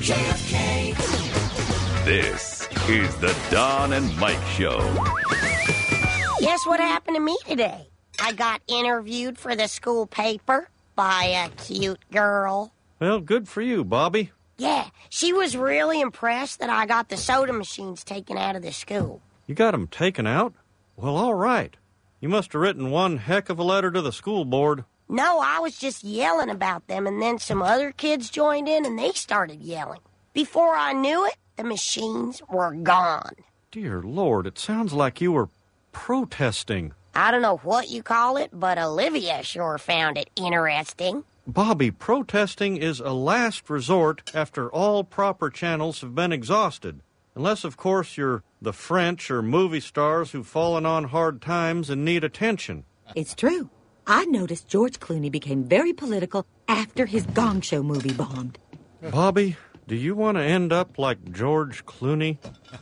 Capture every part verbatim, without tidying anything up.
J F K. This is the Don and Mike Show. Guess what happened to me today? I got interviewed for the school paper by a cute girl. Well, good for you, Bobby. Yeah, she was really impressed that I got the soda machines taken out of the school. You got them taken out? Well, all right. You must have written one heck of a letter to the school board. No, I was just yelling about them, and then some other kids joined in, and they started yelling. Before I knew it, the machines were gone. Dear Lord, it sounds like you were protesting. I don't know what you call it, but Olivia sure found it interesting. Bobby, protesting is a last resort after all proper channels have been exhausted. Unless, of course, you're the French or movie stars who've fallen on hard times and need attention. It's true. I noticed George Clooney became very political after his Gong Show movie bombed. Bobby, do you want to end up like George Clooney?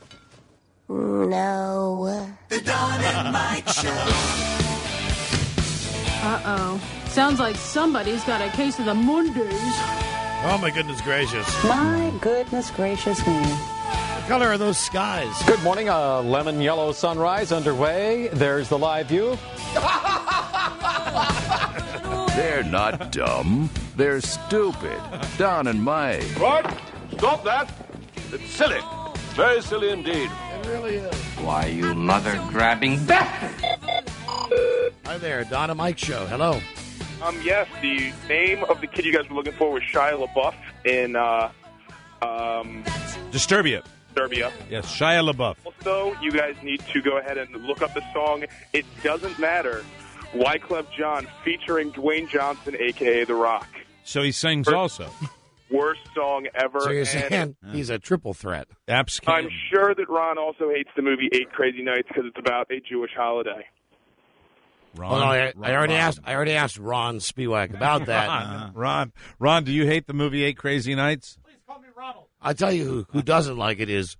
No. The Don and Mike Show. Uh-oh. Sounds like somebody's got a case of the Mondays. Oh, my goodness gracious. My goodness gracious me. What color are those skies? Good morning. A lemon yellow sunrise underway. There's the live view. They're not dumb. They're stupid. Don and Mike. What? Stop that. It's silly. Very silly indeed. It really is. Why, you mother-grabbing bastard! Hi there, Don and Mike Show. Hello. Um, yes, the name of the kid you guys were looking for was Shia LaBeouf in, uh, um... Disturbia. Disturbia. Yes, Shia LaBeouf. Also, you guys need to go ahead and look up the song It Doesn't Matter, Wyclef Jean, featuring Dwayne Johnson, a k a. The Rock. So he sings First, also. Worst song ever. So you're and saying he's a triple threat. Abscam. I'm sure that Ron also hates the movie Eight Crazy Nights because it's about a Jewish holiday. Ron, well, no, I, Ron, I already Ron. asked. I already asked Ron Spiewak about that. Ron, Ron, Ron, do you hate the movie Eight Crazy Nights? Please call me Ronald. I tell you who, who doesn't like it is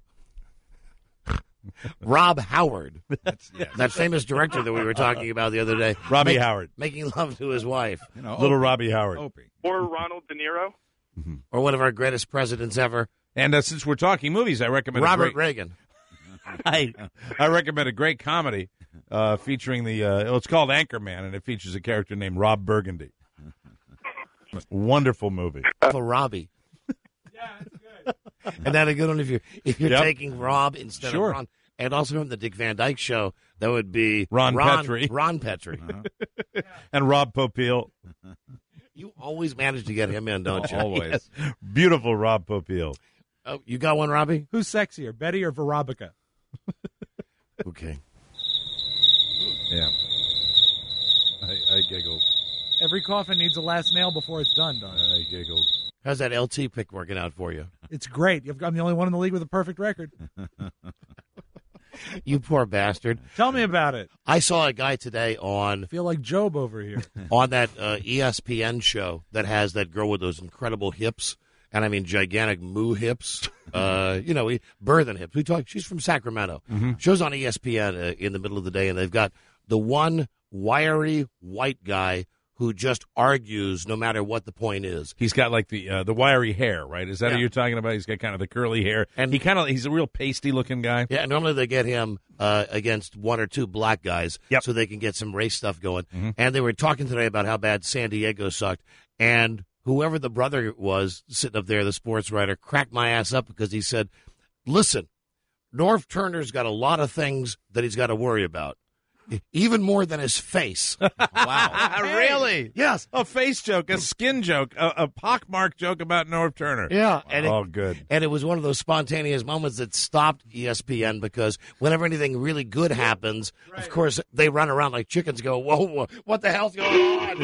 Rob Howard, That's, yes. that famous director that we were talking about the other day. Robbie Make, Howard, making love to his wife. You know, little Opie. Robbie Howard, Opie. Or Ronald De Niro, mm-hmm. or one of our greatest presidents ever. And uh, since we're talking movies, I recommend Robert a great, Reagan. I I recommend a great comedy uh, featuring the. Uh, well, it's called Anchorman, and it features a character named Rob Burgundy. Wonderful movie. For Robbie. Yeah, that's good. And that a good one if you're if you're Yep. taking Rob instead Sure. of Ron. And also from the Dick Van Dyke Show, that would be Ron Petrie. Ron Petrie. Uh-huh. And Rob Popeil. You always manage to get him in, don't you? Always. Yes. Beautiful Rob Popeil. Oh, you got one, Robbie? Who's sexier, Betty or Veronica? Okay. Yeah. I, I giggled. Every coffin needs a last nail before it's done, Don. I giggled. How's that L T pick working out for you? It's great. You've- I'm the only one in the league with a perfect record. You poor bastard. Tell me about it. I saw a guy today on I feel like Job over here. on that uh, E S P N show that has that girl with those incredible hips, and I mean gigantic moo hips. Uh, you know, birthing hips. We talk. She's from Sacramento. Mm-hmm. Shows on E S P N uh, in the middle of the day, and they've got the one wiry white guy who just argues no matter what the point is. He's got like the uh, the wiry hair, right? Is that Yeah. what you're talking about? He's got kind of the curly hair, And- he kind of he's a real pasty looking guy. Yeah, normally they get him uh, against one or two black guys Yep. so they can get some race stuff going. Mhm. And they were talking today about how bad San Diego sucked. And whoever the brother was sitting up there, the sports writer, cracked my ass up because he said, listen, Norv Turner's got a lot of things that he's got to worry about, even more than his face. Wow, really? Yes. A face joke, a skin joke, a, a pockmark joke about Norv Turner. Yeah. And Oh, it, good. And it was one of those spontaneous moments that stopped E S P N because whenever anything really good happens, of course, they run around like chickens go, whoa, whoa what the hell's going on?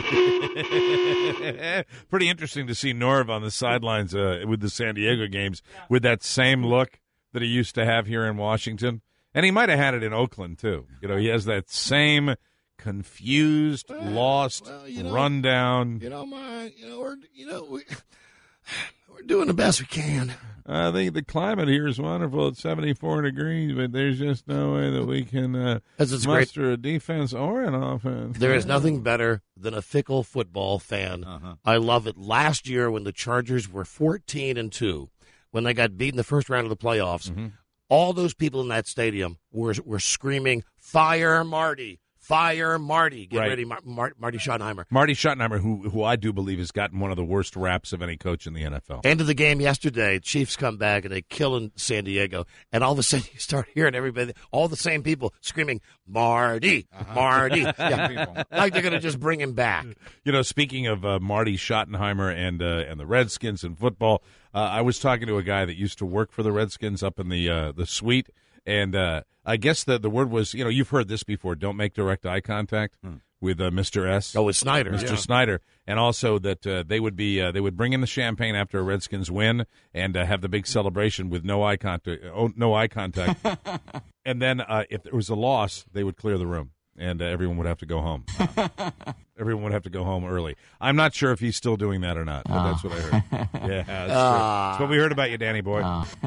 Pretty interesting to see Norv on the sidelines uh, with the San Diego games with that same look that he used to have here in Washington. And he might have had it in Oakland, too. You know, he has that same confused, well, lost, well, you know, rundown. You know, my, you know, we're, you know, we, we're doing the best we can. I think the climate here is wonderful. It's seventy-four degrees, but there's just no way that we can uh, muster great. a defense or an offense. There is nothing better than a fickle football fan. Uh-huh. I love it. Last year when the Chargers were fourteen and two, when they got beat in the first round of the playoffs, Mm-hmm. all those people in that stadium were were screaming, "Fire Marty! Fire Marty! Get Right. ready, Mar- Mar- Marty Schottenheimer." Marty Schottenheimer, who who I do believe has gotten one of the worst raps of any coach in the N F L. End of the game yesterday, Chiefs come back and they kill in San Diego, and all of a sudden you start hearing everybody, all the same people screaming, "Marty, Marty!" Yeah, like they're going to just bring him back. You know, speaking of uh, Marty Schottenheimer and uh, and the Redskins in football, uh, I was talking to a guy that used to work for the Redskins up in the uh, the suite, and uh, I guess the the word was, you know, you've heard this before: don't make direct eye contact with uh, Mister S. Oh, with Snyder, Mister yeah. Snyder, and also that uh, they would be uh, they would bring in the champagne after a Redskins win and uh, have the big celebration with no eye contact, oh, no eye contact, and then uh, if there was a loss, they would clear the room. And uh, everyone would have to go home. Everyone would have to go home early. I'm not sure if he's still doing that or not, but that's what I heard. Yeah, that's, Ah. true. That's what we heard about you, Danny boy.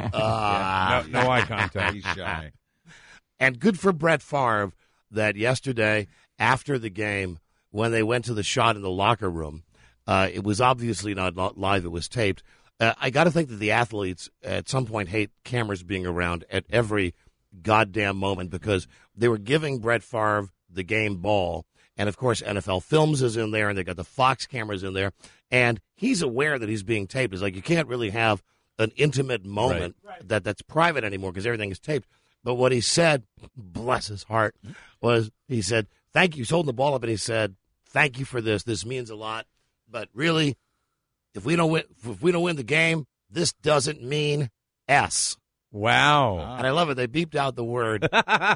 Yeah, no, no eye contact. He's shy. And good for Brett Favre that yesterday, after the game, when they went to the shot in the locker room, uh, it was obviously not li- live, it was taped. Uh, I got to think that the athletes at some point hate cameras being around at every goddamn moment because they were giving Brett Favre the game ball. And, of course, N F L Films is in there, and they got the Fox cameras in there. And he's aware that he's being taped. It's like you can't really have an intimate moment Right. that that's private anymore because everything is taped. But what he said, bless his heart, was he said, thank you. He's holding the ball up, and he said, thank you for this. This means a lot. But really, if we don't win, if we don't win the game, this doesn't mean S. Wow. And I love it. They beeped out the word.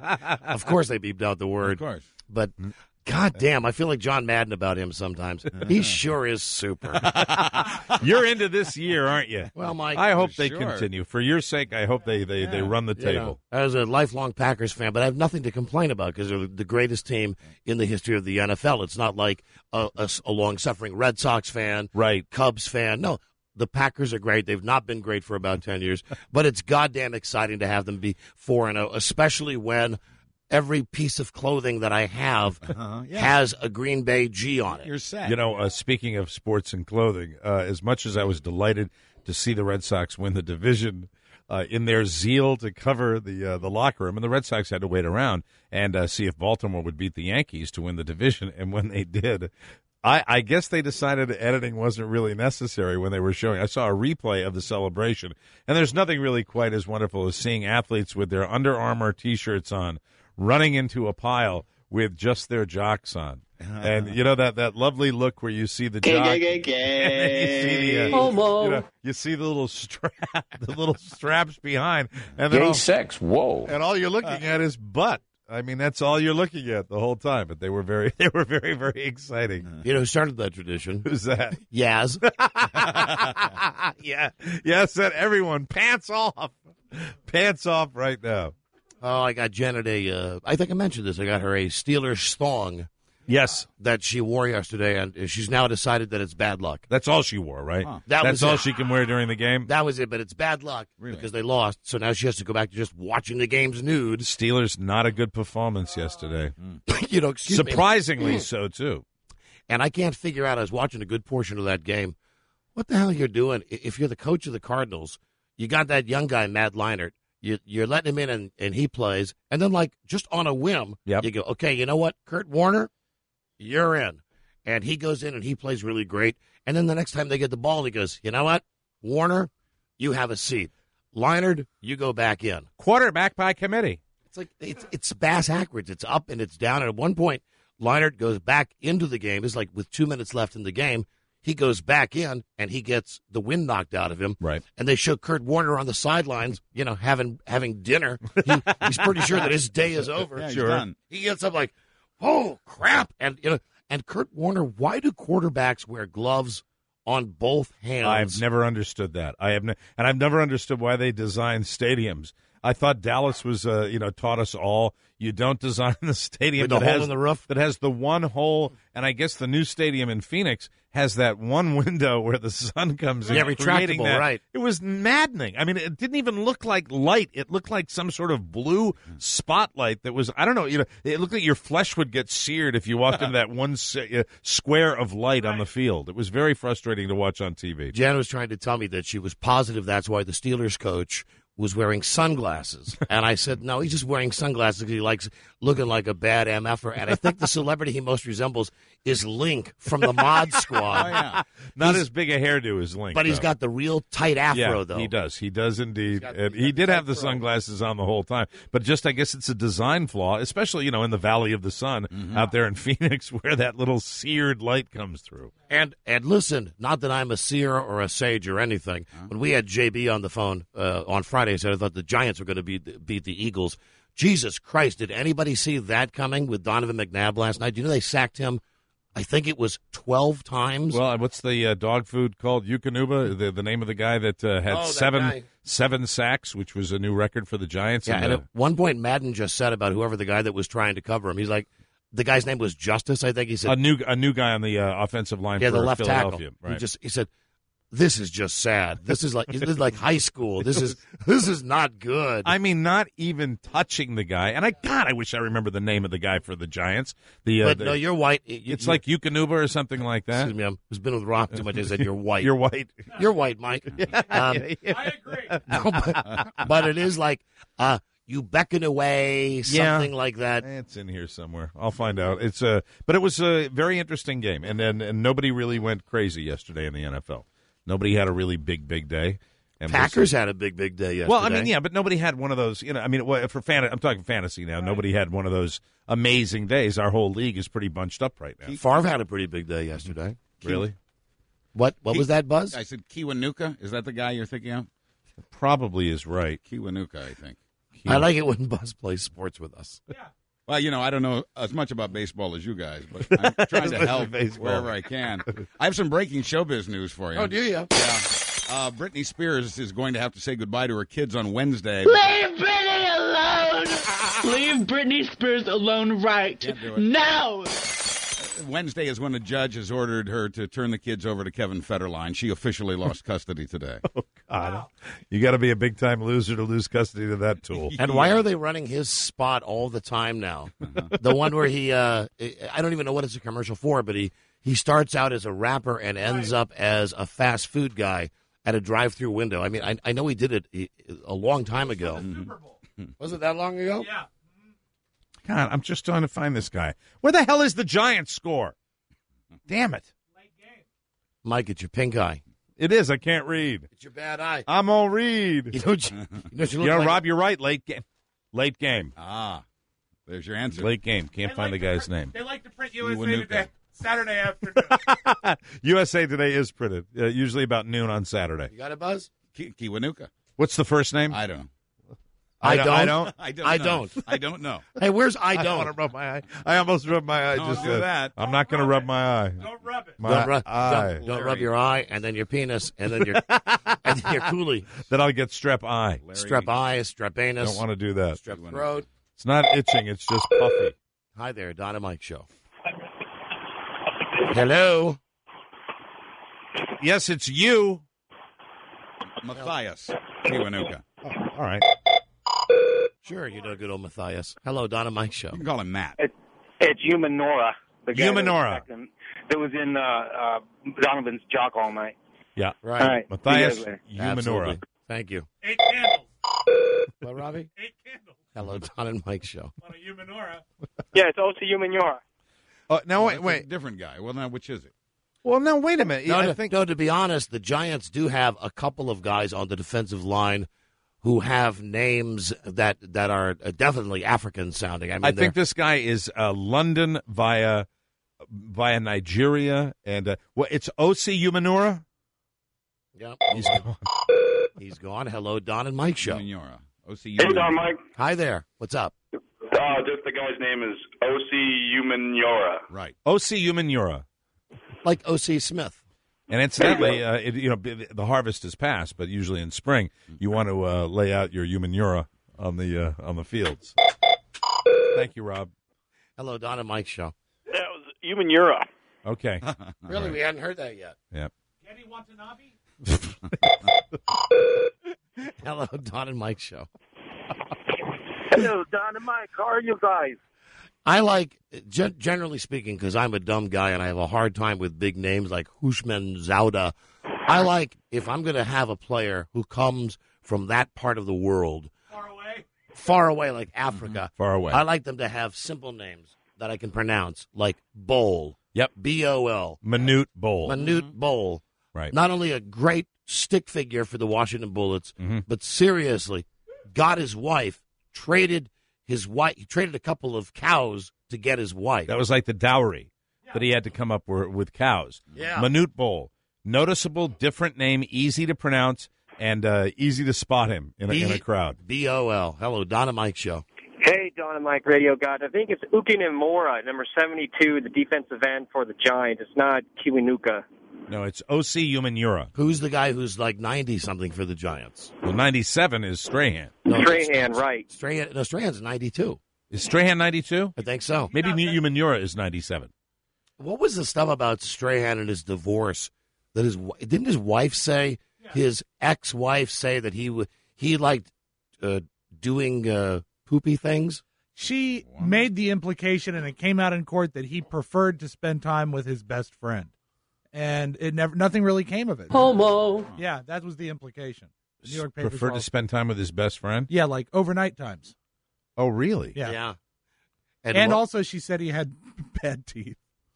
Of course they beeped out the word. Of course. But God damn, I feel like John Madden about him sometimes. He sure is super. You're into this year, aren't you? Well, Mike, I hope they sure. continue. For your sake, I hope they, they, they run the You table. know, as a lifelong Packers fan, but I have nothing to complain about because they're the greatest team in the history of the N F L. It's not like a, a, a long-suffering Red Sox fan, Right. Cubs fan. No, the Packers are great. They've not been great for about ten years, but it's goddamn exciting to have them be four and oh, especially when every piece of clothing that I have Uh-huh, yeah. has a Green Bay G on it. You're set. You know, uh, speaking of sports and clothing, uh, as much as I was delighted to see the Red Sox win the division, uh, in their zeal to cover the uh, the locker room, and the Red Sox had to wait around and uh, see if Baltimore would beat the Yankees to win the division, and when they did, I, I guess they decided editing wasn't really necessary when they were showing. I saw a replay of the celebration, and there's nothing really quite as wonderful as seeing athletes with their Under Armour T-shirts on running into a pile with just their jocks on. And, you know, that, that lovely look where you see the jock. And then you see the, uh, Homo. you know, you see the little strap, the little straps behind. And then all, sex, whoa. and all you're looking at is butt. I mean, that's all you're looking at the whole time. But they were very, they were very, very exciting. You know who started that tradition? Who's that? Yaz. yeah. Yes, that everyone pants off. Pants off right now. Oh, I got Janet a, uh, I think I mentioned this. I got her a Steelers thong Yes. that she wore yesterday, and she's now decided that it's bad luck. That's all she wore, right? Huh. That That's was all it. she can wear during the game? That was it, but it's bad luck Really? because they lost. So now she has to go back to just watching the games nude. Steelers, not a good performance yesterday. you know, excuse me. Surprisingly so, too. And I can't figure out, I was watching a good portion of that game, what the hell you're doing. I- If you're the coach of the Cardinals, you got that young guy, Matt Leinart. You, you're letting him in and, and he plays. And then, like, just on a whim, Yep. you go, okay, you know what? Kurt Warner, you're in. And he goes in and he plays really great. And then the next time they get the ball, he goes, you know what? Warner, you have a seat. Leinart, you go back in. Quarterback by committee. It's like it's it's bass backwards. It's up and it's down. And at one point, Leinart goes back into the game. It's like with two minutes left in the game, he goes back in and he gets the wind knocked out of him. Right. And they show Kurt Warner on the sidelines, you know, having having dinner. He, he's pretty sure that his day is over. Yeah, he's Sure. done. He gets up like, oh crap! And you know, and Kurt Warner. Why do quarterbacks wear gloves on both hands? I've never understood that. I have, ne- and I've never understood why they design stadiums I thought Dallas was, uh, you know, taught us all. You don't design the stadium With the that hole has in the roof? that has the one hole, and I guess the new stadium in Phoenix has that one window where the sun comes in. Yeah, creating retractable, that. right. It was maddening. I mean, it didn't even look like light. It looked like some sort of blue spotlight that was, I don't know, you know, it looked like your flesh would get seared if you walked into that one se- uh, square of light on the field. It was very frustrating to watch on T V. Jan was trying to tell me that she was positive that's why the Steelers coach was wearing sunglasses. And I said, no, he's just wearing sunglasses because he likes looking like a bad M F er. And I think the celebrity he most resembles is Link from the Mod Squad. Oh, yeah. Not He's- as big a hairdo as Link. But he's though. got the real tight afro, yeah, though. he does. He does indeed. got- and he's he got did the have the afro. sunglasses on the whole time. But just, I guess it's a design flaw, especially, you know, in the Valley of the Sun out there in Phoenix where that little seared light comes through. And and listen, not that I'm a seer or a sage or anything. When we had J B on the phone uh, on Friday, he said I thought the Giants were going to beat beat the Eagles. Jesus Christ, did anybody see that coming with Donovan McNabb last night? Do you know they sacked him? I think it was twelve times. Well, what's the uh, dog food called? Yukonuba, the the name of the guy that uh, had Oh, that seven guy. seven sacks, which was a new record for the Giants. yeah, And, and uh, at one point Madden just said about whoever the guy that was trying to cover him, he's like, the guy's name was Justice, I think he said. a new a new guy on the uh, offensive line yeah, for the left tackle. Philadelphia. He Right. just he said, this is just sad. This is like this is like high school. This is this is not good. I mean, not even touching the guy. And I, God, I wish I remember the name of the guy for the Giants. The, uh, but the- no, you're white. You- it's you- like Yukonuba or something like that. Excuse me, I'm, who's been with Rock too much. I said you're white. You're white. You're white, Mike. Um, I agree. no, but, but it is like uh, you beckon away, something like that. It's in here somewhere. I'll find out. It's a, but it was a very interesting game, and and, and nobody really went crazy yesterday in the N F L. Nobody had a really big, big day. And Packers had a big, big day yesterday. Well, I mean, yeah, but nobody had one of those. You know, I mean, well, for fan, I'm talking fantasy now. Nobody had one of those amazing days. Our whole league is pretty bunched up right now. Favre had a pretty big day yesterday. Really? What? What was that, Buzz? I said Kiwanuka. Is that the guy you're thinking of? Probably is right. Kiwanuka, I think. I like it when Buzz plays sports with us. Yeah. Well, you know, I don't know as much about baseball as you guys, but I'm trying to help Baseball. wherever I can. I have some breaking showbiz news for you. Oh, do you? Yeah. Uh, Britney Spears is going to have to say goodbye to her kids on Wednesday. Leave Britney alone! Leave Britney Spears alone right Can't do it. now! Wednesday is when a judge has ordered her to turn the kids over to Kevin Federline. She officially lost custody today. Oh, God. You got to be a big time loser to lose custody to that tool. And why are they running his spot all the time now? The one where he, uh, I don't even know what it's a commercial for, but he, he starts out as a rapper and ends up as a fast food guy at a drive-through window. I mean, I, I know he did it a long time ago. Was it that long ago? Yeah. God, I'm just trying to find this guy. Where the hell is the Giants score? Damn it. Mike, it's your pink eye. It is. I can't read. It's your bad eye. I'm all read. You know, what you, you know, what you You look know, like? Rob, you're right. Late game. Late game. Ah, there's your answer. Late game. Can't find the guy's name. They like to print U S A Kiwanuka. Today Saturday afternoon. U S A Today is printed, uh, usually about noon on Saturday. You got it, Buzz? Ki- Kiwanuka. What's the first name? I don't know. I don't- don't. I don't. I don't. I know. don't. I don't know. Hey, where's I I don't? want to rub my eye. I almost rubbed my eye. Don't just do uh, that. I'm not going to rub my eye. Don't rub it. My Don't, rub, eye. don't, don't rub your eye, and then your penis, and then your and then your coolie. Then I'll get strep eye. Strep eyes, strep anus, Don't want to do that. strep throat. It's not itching. It's just puffy. Hi there, Don and Mike Show. Hello. Yes, it's you. Matthias Kiwanuka. Oh, all right. Sure, you know good old Matthias. Hello, Don and Mike Show. You can call him Matt. It, it's Human Nora. The guy Human that was Nora. second- That was in uh, uh, Donovan's jock all night. Yeah. Right. All right. Matthias See you guys later. Humanora. Absolutely. Thank you. Eight candles. What, Robbie? Eight candles Hello, Don and Mike Show. on a humanora. Yeah, it's O C Human Nora. Oh, now wait, That's a wait. different guy. Well, now which is it? Well, now wait a minute. No, I no, think no, to be honest, the Giants do have a couple of guys on the defensive line who have names that that are definitely African sounding. I mean, I they're- think this guy is uh, London via via Nigeria, and uh, well, it's O C Umanura. Yep. He's gone. He's gone. Hello, Don and Mike Show. Humanora. O C Hey, Don, Mike. Hi there. What's up? Uh, just the guy's name is O C Humanora. Right. O C Umanura. Like O C Smith. And incidentally, uh, it, you know, b- the harvest is past, but usually in spring, you want to uh, lay out your Humanura on the uh, on the fields. Thank you, Rob. Hello, Don and Mike show. That was Human Euro. Okay. Really, Right. we hadn't heard that yet. Yep. Kenny Watanabe? Hello, Don and Mike show. Hello, Don and Mike. How are you guys? I like, gen- generally speaking, because I'm a dumb guy and I have a hard time with big names like Hushman Zauda. I like if I'm going to have a player who comes from that part of the world, Far away? far away, like Africa. Far away. I like them to have simple names that I can pronounce, like Bowl. Yep. B O L. Minute Bowl. Minute Bowl. Right. Not only a great stick figure for the Washington Bullets, Mhm. but seriously, got his wife, traded his wife, he traded a couple of cows to get his wife. That was like the dowry that he had to come up wi- with cows. Yeah. Minute Bowl. Noticeable, different name, easy to pronounce, and uh, easy to spot him in a, in a crowd. B O L. Hello, Don and Mike show. Hey, Don and Mike, Radio God. I think it's Ukinen Mora, number seventy-two, the defensive end for the Giants. It's not Kiwanuka. No, it's O C Umenyiora. Who's the guy who's like ninety-something for the Giants? Well, ninety-seven is Strahan. No, Strahan, right. Strahan, no, Strahan's ninety-two. Is Strahan ninety-two? I think so. Maybe Umenyiora is ninety-seven. What was the stuff about Strahan and his divorce? That his wi- didn't his wife say, his ex-wife say that he w- he liked uh, doing uh, poopy things? She made the implication, and it came out in court, that he preferred to spend time with his best friend, and it never, nothing really came of it. Homo. Yeah, that was the implication. The New York papers Preferred all- to spend time with his best friend? Yeah, like overnight times. Oh, really? Yeah. Yeah. And, And, what- also, she said he had bad teeth.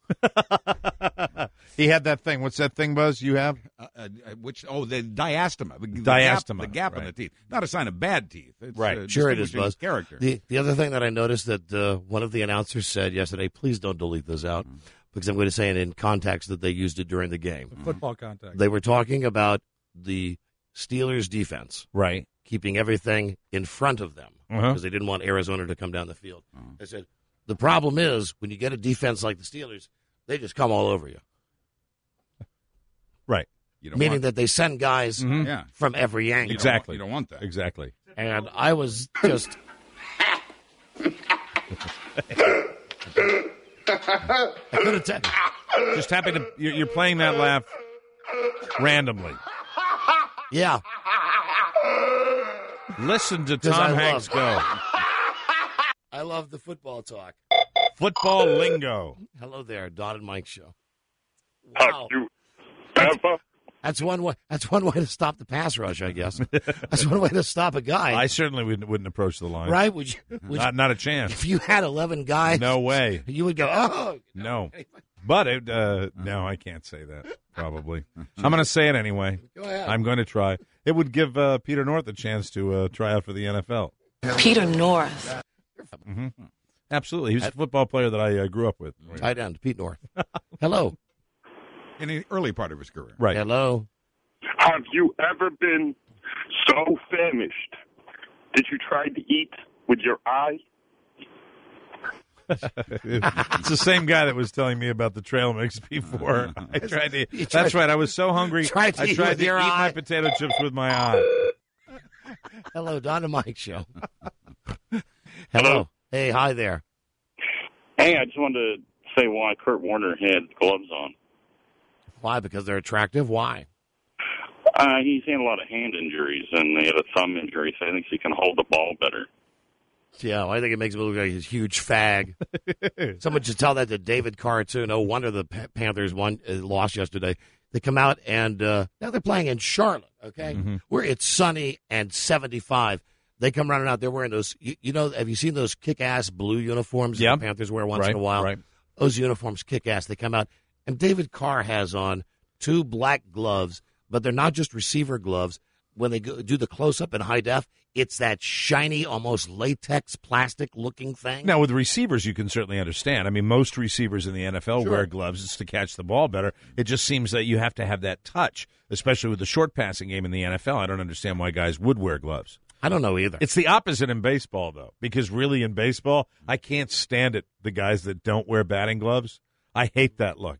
He had that thing. What's that thing, Buzz, you have? Uh, uh, which oh, the diastema, the, the Diastema, gap, the gap in right. the teeth. Not a sign of bad teeth. It's, Right. uh, Sure it is, distinguishing Buzz. Character. The the other thing that I noticed that uh, one of the announcers said yesterday, please don't delete this out, because I'm going to say it in context that they used it during the game. Football contact. They were talking about the Steelers' defense, Right. keeping everything in front of them because Uh-huh. they didn't want Arizona to come down the field. They said the problem is when you get a defense like the Steelers, they just come all over you. Right. You don't Meaning want, that they send guys Mhm. yeah. from every angle. You don't Exactly. want- you don't want that. Exactly. And I was just. I could have t- Just happy to you're, you're playing that laugh randomly. Yeah. Listen to 'Cause I Tom love- Hanks go. I love the football talk. Football lingo. Hello there, Don and Mike show. How Wow. you ever? That's one way. That's one way to stop the pass rush, I guess. That's one way to stop a guy, I certainly wouldn't, wouldn't approach the line. right? Would you? Would Not, you not a chance. if you had eleven guys, No way. you would go. Oh, No. But it, uh, no, I can't say that, probably. I'm going to say it anyway. Go ahead. I'm going to try. It would give uh, Peter North a chance to uh, try out for the N F L. Peter North. hmm Absolutely. He was a football player that I uh, grew up with. tight end, Pete North. Hello. In the early part of his career. Right. Hello. Have you ever been so famished that you tried to eat with your eye? It's the same guy that was telling me about the trail mix before. I tried to. You That's tried- right. I was so hungry. tried to I eat tried with to your eat my eye. potato chips with my eye. Hello, Don and Mike show. Hello. Hey, hi there. Hey, I just wanted to say why Kurt Warner had gloves on. Why? Because they're attractive. Why? Uh, he's had a lot of hand injuries, and he had a thumb injury, so I think he can hold the ball better. Yeah, I think it makes him look like a huge fag. Someone should tell that to David Carr, too. No wonder the Pa- Panthers won, uh, lost yesterday. They come out, and uh, now they're playing in Charlotte, okay, Mm-hmm. where it's sunny and seventy-five. They come running out. They're wearing those, you, you know, have you seen those kick-ass blue uniforms Yeah. that the Panthers wear once Right, in a while? right. Those uniforms kick ass. They come out, and David Carr has on two black gloves, but they're not just receiver gloves. When they go, do the close-up in high def, it's that shiny, almost latex plastic-looking thing. Now, with receivers, you can certainly understand. I mean, most receivers in the N F L Sure. wear gloves. It's to catch the ball better. It just seems that you have to have that touch, especially with the short passing game in the N F L. I don't understand why guys would wear gloves. I don't know either. It's the opposite in baseball, though, because really in baseball, I can't stand it, the guys that don't wear batting gloves. I hate that look.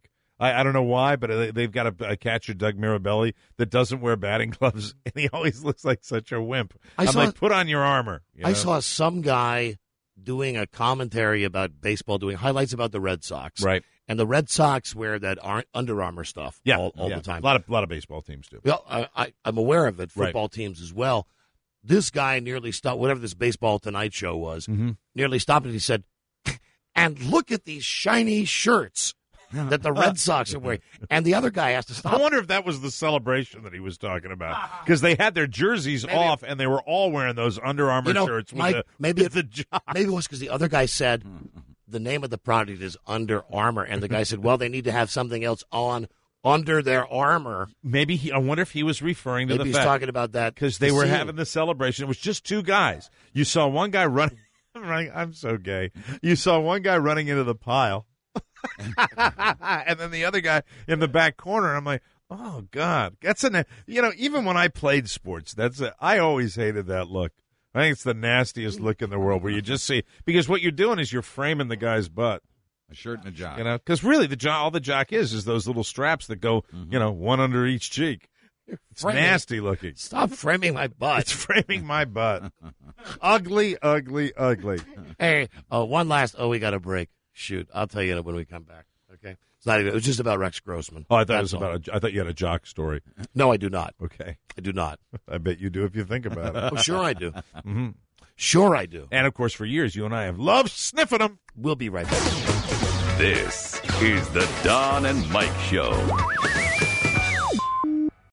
I, I don't know why, but they- they've got a, a catcher, Doug Mirabelli, that doesn't wear batting gloves, and he always looks like such a wimp. I I'm saw- like, put on your armor. you I know? saw some guy doing a commentary about baseball, doing highlights about the Red Sox. Right. And the Red Sox wear that Ar- Under Armour stuff Yeah, all, all yeah. the time. A lot of, a lot of baseball teams do. Well, I, I, I'm aware of it. Right. Football teams as well. This guy nearly stopped, whatever this Baseball Tonight show was, Mm-hmm. nearly stopped and he said, and look at these shiny shirts that the Red Sox are wearing. And the other guy has to stop. I wonder if that was the celebration that he was talking about, because they had their jerseys Maybe- off and they were all wearing those Under Armour You know, shirts. With Mike, the, maybe with the jock. Maybe it was because the other guy said the name of the product is Under Armour, and the guy said, "Well, they need to have something else on under their armor." Maybe he, I wonder if he was referring to Maybe the he's fact talking about that because they the were scene. having the celebration. It was just two guys. You saw one guy running. Right, I'm so gay. You saw one guy running into the pile, and then the other guy in the back corner. I'm like, oh God, that's an. You know, even when I played sports, that's a, I always hated that look. I think it's the nastiest look in the world, where you just see, because what you're doing is you're framing the guy's butt. A shirt and a jock. You know, because really the jock, all the jock is is those little straps that go, you know, one under each cheek. It's Framing. nasty looking. Stop framing my butt. It's framing my butt. Ugly, ugly, ugly. Hey, uh, one last. Oh, we got a break. Shoot, I'll tell you when we come back. Okay, it's not even. It was just about Rex Grossman. Oh, I thought it That's was all. about. A, I thought you had a jock story. No, I do not. Okay, I do not. I bet you do if you think about it. Oh, sure I do. Mm-hmm. Sure I do. And of course, for years, you and I have loved sniffing them. We'll be right back. This is the Don and Mike Show.